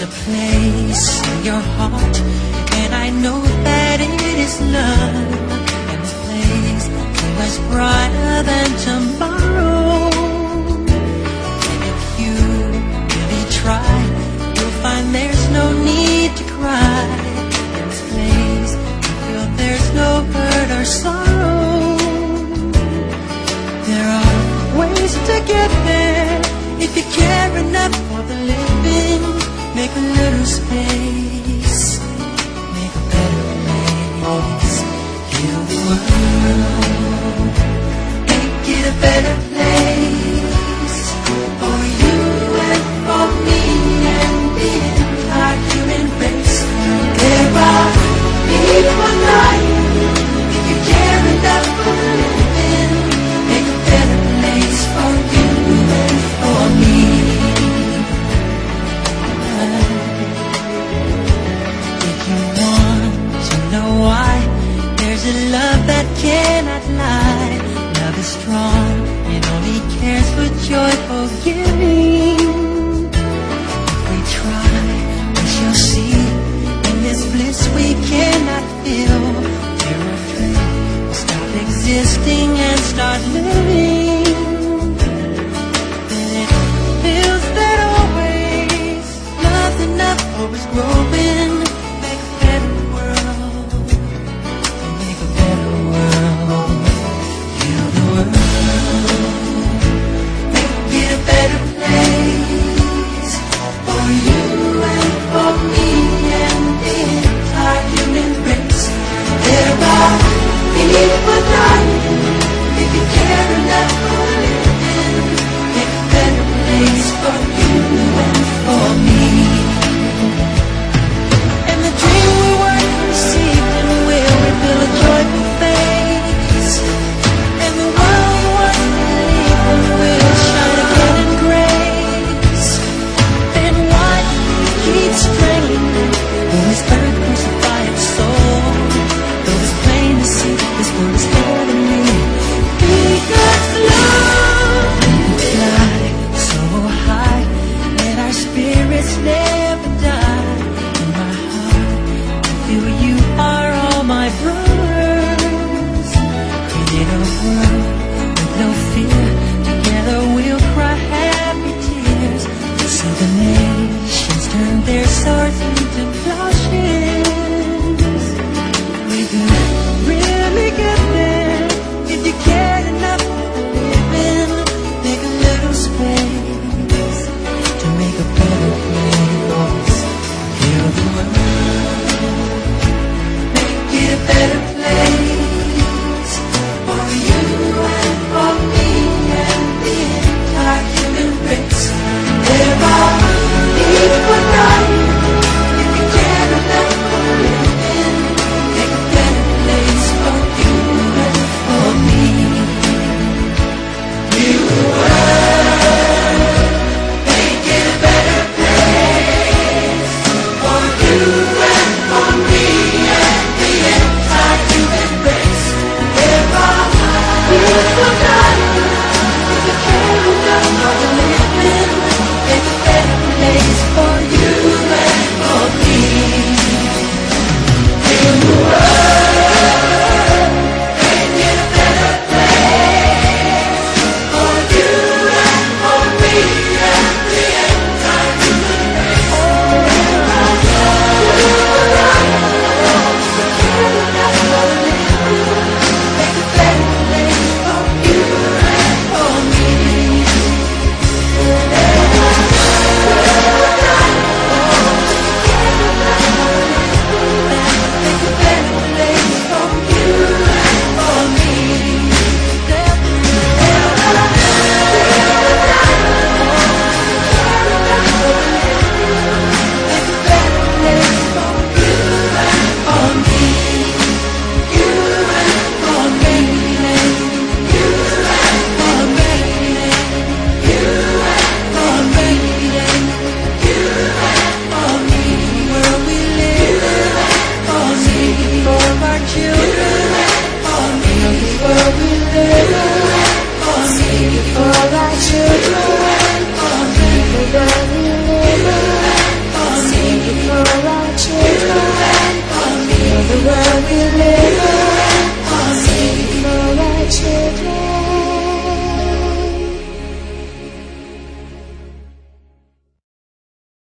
a place in your heart, and I know that it is love, and the place is much brighter than tomorrow. And if you really try, you'll find there's no need to cry. In this place, you feel there's no hurt or sorrow. There are ways to get there if you care enough for the living. Make a little space, make a better place. Heal the world, make it a better place for you and for me and the entire human race. There are people like if you care enough for the living. Make a better place for you and for me. Why? There's a love that cannot lie. Love is strong, it where we live.